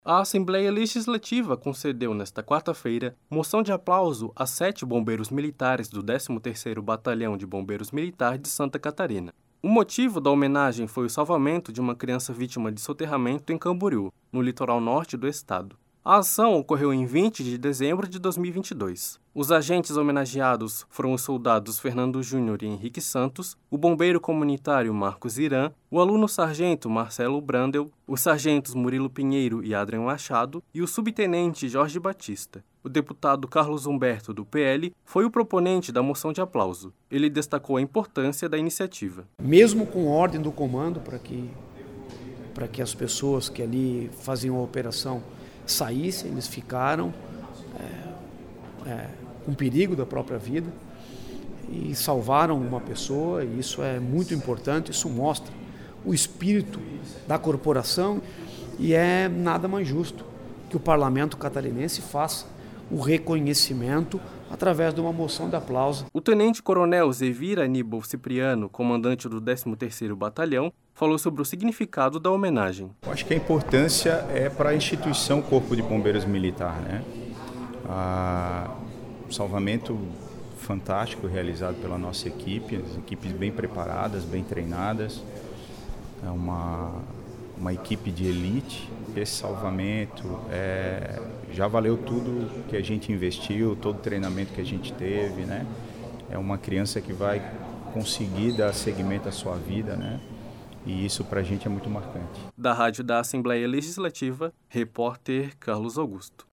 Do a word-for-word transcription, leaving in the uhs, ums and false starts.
A Assembleia Legislativa concedeu nesta quarta-feira moção de aplauso a sete bombeiros militares do décimo terceiro Batalhão de Bombeiros Militar de Santa Catarina. O motivo da homenagem foi o salvamento de uma criança vítima de soterramento em Camboriú, no litoral norte do estado. A ação ocorreu em vinte de dezembro de dois mil e vinte e dois. Os agentes homenageados foram os soldados Fernando Júnior e Henrique Santos, o bombeiro comunitário Marcos Irã, o aluno-sargento Marcelo Brandel, os sargentos Murilo Pinheiro e Adrian Machado e o subtenente Jorge Batista. O deputado Carlos Humberto, do P L, foi o proponente da moção de aplauso. Ele destacou a importância da iniciativa. Mesmo com ordem do comando para que, para que as pessoas que ali faziam a operação saíssem, eles ficaram é, é, com perigo da própria vida e salvaram uma pessoa, e isso é muito importante, isso mostra o espírito da corporação, e é nada mais justo que o parlamento catarinense faça o reconhecimento através de uma moção de aplauso. O tenente-coronel Zevira Aníbal Cipriano, comandante do décimo terceiro Batalhão, falou sobre o significado da homenagem. Eu acho que a importância é para a instituição Corpo de Bombeiros Militar, né? Ah, um salvamento fantástico realizado pela nossa equipe, as equipes bem preparadas, bem treinadas, é uma, uma equipe de elite. Esse salvamento é, já valeu tudo que a gente investiu, todo o treinamento que a gente teve, né? É uma criança que vai conseguir dar seguimento à sua vida, né? E isso para a gente é muito marcante. Da Rádio da Assembleia Legislativa, repórter Carlos Augusto.